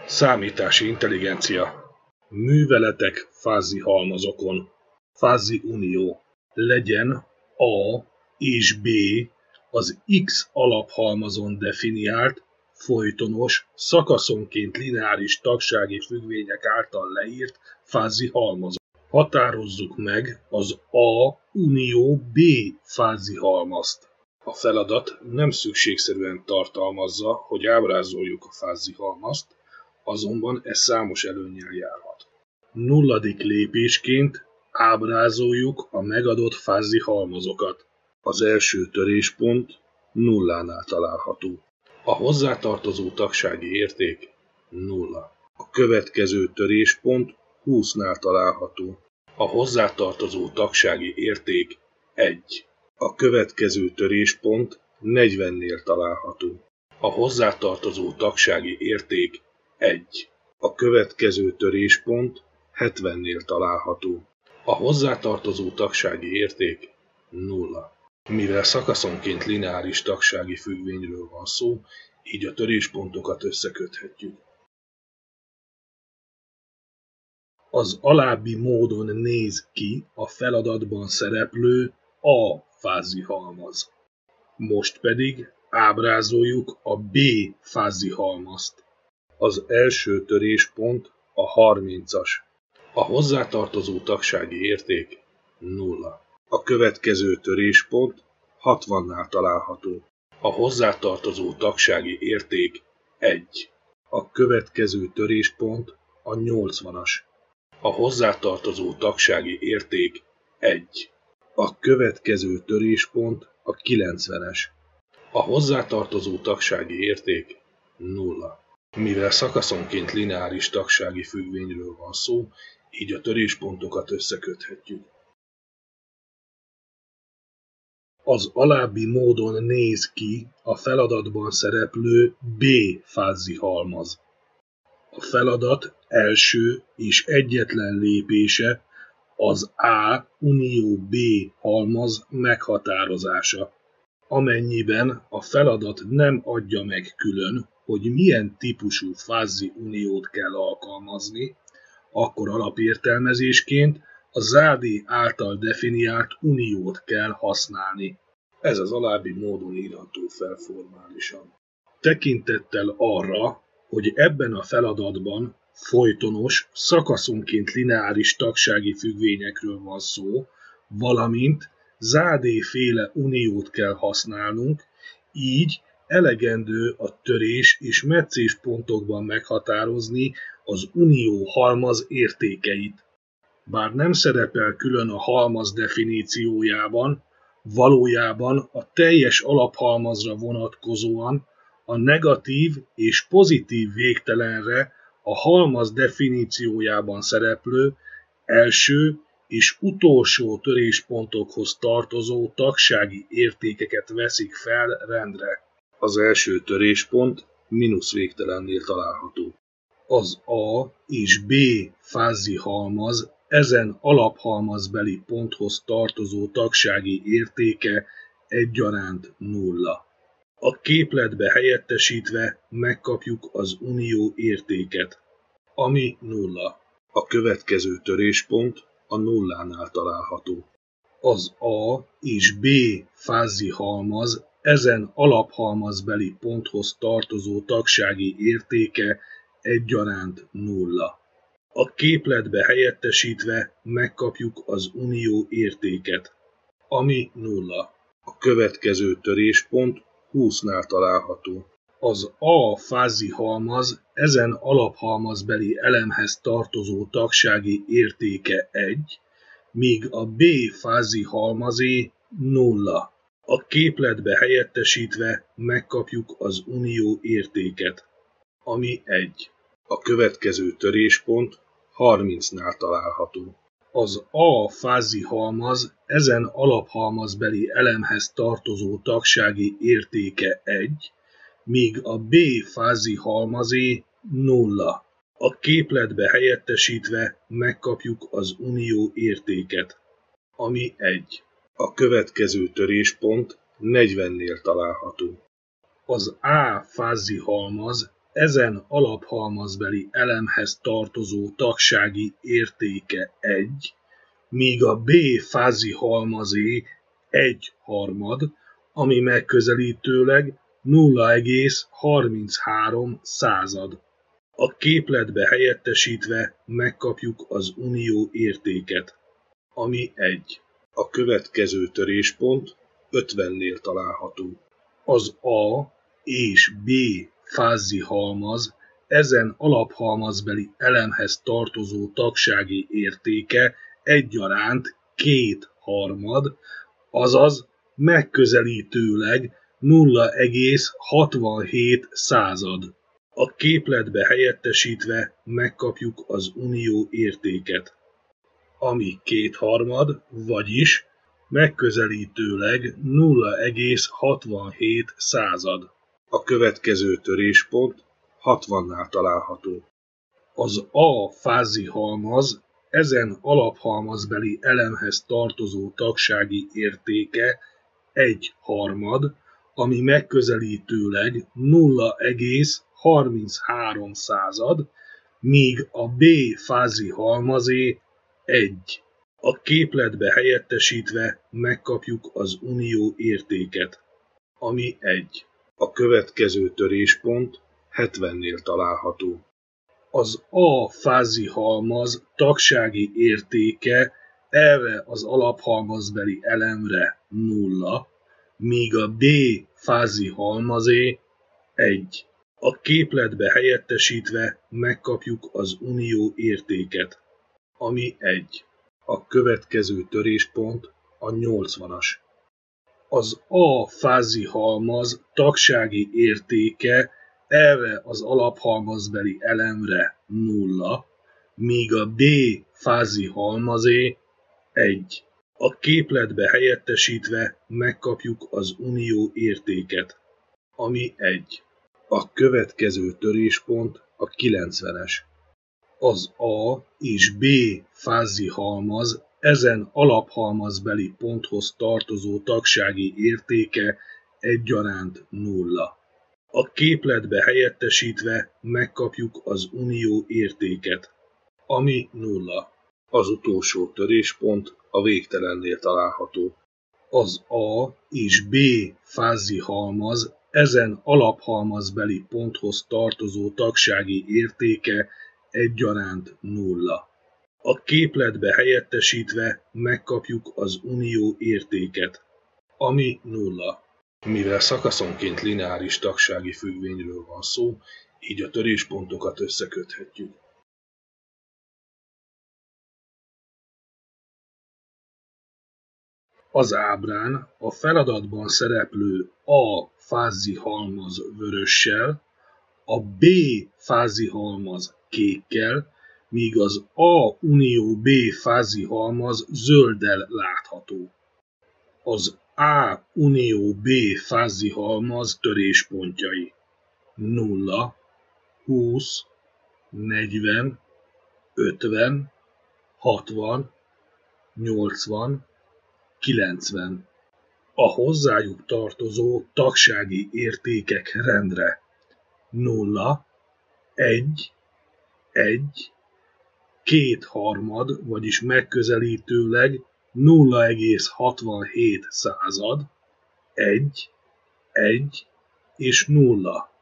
Számítási intelligencia. Műveletek fázi halmazokon. Fázi unió. Legyen A és B az X alaphalmazon definiált, folytonos, szakaszonként lineáris tagsági függvények által leírt fázi halmazok. Határozzuk meg az A unió B fázi halmazt. A feladat nem szükségszerűen tartalmazza, hogy ábrázoljuk a fázi halmazt, azonban ez számos előnnyel járhat. Nulladik lépésként ábrázoljuk a megadott fázi halmazokat. Az első töréspont nullánál található. A hozzátartozó tagsági érték 0. A következő töréspont 20-nál található. A hozzátartozó tagsági érték 1. A következő töréspont 40-nél található. A hozzátartozó tagsági érték 1. A következő töréspont 70-nél található. A hozzátartozó tagsági érték 0. Mivel szakaszonként lineáris tagsági függvényről van szó, így a töréspontokat összeköthetjük. Az alábbi módon néz ki a feladatban szereplő A fázi halmaz. Most pedig ábrázoljuk a B fázi halmazt. Az első töréspont a 30-as. A hozzátartozó tagsági érték 0. A következő töréspont 60-nál található. A hozzátartozó tagsági érték 1. A következő töréspont a 80-as. A hozzátartozó tagsági érték 1. A következő töréspont a 90-es. A hozzátartozó tagsági érték 0. Mivel szakaszonként lineáris tagsági függvényről van szó, így a töréspontokat összeköthetjük. Az alábbi módon néz ki a feladatban szereplő B fázi halmaz. A feladat első és egyetlen lépése az A unió B halmaz meghatározása. Amennyiben a feladat nem adja meg külön, hogy milyen típusú fázi uniót kell alkalmazni, akkor alapértelmezésként a zádé által definiált uniót kell használni. Ez az alábbi módon írható fel formálisan. Tekintettel arra, hogy ebben a feladatban folytonos, szakaszonként lineáris tagsági függvényekről van szó, valamint zádé-féle uniót kell használnunk, így elegendő a törés és metszés pontokban meghatározni az unió halmaz értékeit. Bár nem szerepel külön a halmaz definíciójában, valójában a teljes alaphalmazra vonatkozóan a negatív és pozitív végtelenre a halmaz definíciójában szereplő első és utolsó töréspontokhoz tartozó tagsági értékeket veszik fel rendre. Az első töréspont mínusz végtelennél található. Az A és B fázi halmaz ezen alaphalmazbeli ponthoz tartozó tagsági értéke egyaránt 0. A képletbe helyettesítve megkapjuk az unió értéket, ami 0. A következő töréspont a nullánál található. Az A és B fázi halmaz ezen alaphalmazbeli ponthoz tartozó tagsági értéke egyaránt 0. A képletbe helyettesítve megkapjuk az unió értéket, ami 0. A következő töréspont 20-nál található. Az A fázi halmaz ezen alaphalmazbeli elemhez tartozó tagsági értéke 1, míg a B fázi halmazé 0. A képletbe helyettesítve megkapjuk az unió értéket, ami 1. A következő töréspont 30-nál található. Az A fázi halmaz ezen alaphalmazbeli elemhez tartozó tagsági értéke 1, míg a B fázi halmazé 0. A képletbe helyettesítve megkapjuk az unió értéket, ami 1. A következő töréspont 40-nél található. Az A fázi halmaz ezen alaphalmazbeli elemhez tartozó tagsági értéke 1, míg a B fázihalmazé 1/3, ami megközelítőleg 0,33. A képletbe helyettesítve megkapjuk az unió értéket, ami 1. A következő töréspont 50-nél található. Az A és B fázihalmaz ezen alaphalmazbeli elemhez tartozó tagsági értéke egyaránt 2/3, azaz megközelítőleg 0,67. A képletbe helyettesítve megkapjuk az unió értéket, ami 2/3, vagyis megközelítőleg 0,67. A következő töréspont 60-nál található. Az A fázihalmaz ezen alaphalmazbeli elemhez tartozó tagsági értéke 1/3, ami megközelítőleg 0,33, míg a B fázihalmazé 1. A képletbe helyettesítve megkapjuk az unió értéket, ami 1. A következő töréspont 70-nél található. Az A fázihalmaz tagsági értéke erre az alaphalmazbeli elemre 0, míg a B fázihalmazé 1. A képletbe helyettesítve megkapjuk az unió értéket, ami 1. A következő töréspont a 80-as. Az A fázihalmaz tagsági értéke erre az alaphalmazbeli elemre 0, míg a B fázihalmazé 1. A képletbe helyettesítve megkapjuk az unió értéket, ami 1. A következő töréspont a 90-es. Az A és B fázihalmaz ezen alaphalmazbeli ponthoz tartozó tagsági értéke egyaránt 0. A képletbe helyettesítve megkapjuk az unió értéket, ami 0. Az utolsó töréspont a végtelennél található. Az A és B fázihalmaz ezen alaphalmazbeli ponthoz tartozó tagsági értéke egyaránt 0. A képletbe helyettesítve megkapjuk az unió értéket, ami 0. Mivel szakaszonként lineáris tagsági függvényről van szó, így a töréspontokat összeköthetjük. Az ábrán a feladatban szereplő A fázihalmaz vörössel, a B fázihalmaz kékkel, míg az A unió B fázihalmaz zölddel látható. Az A unió B fázihalmaz töréspontjai 0, 20, 40, 50, 60, 80, 90. A hozzájuk tartozó tagsági értékek rendre 0, 1, 1, 2/3, vagyis megközelítőleg 0,67, 1, 1 és 0.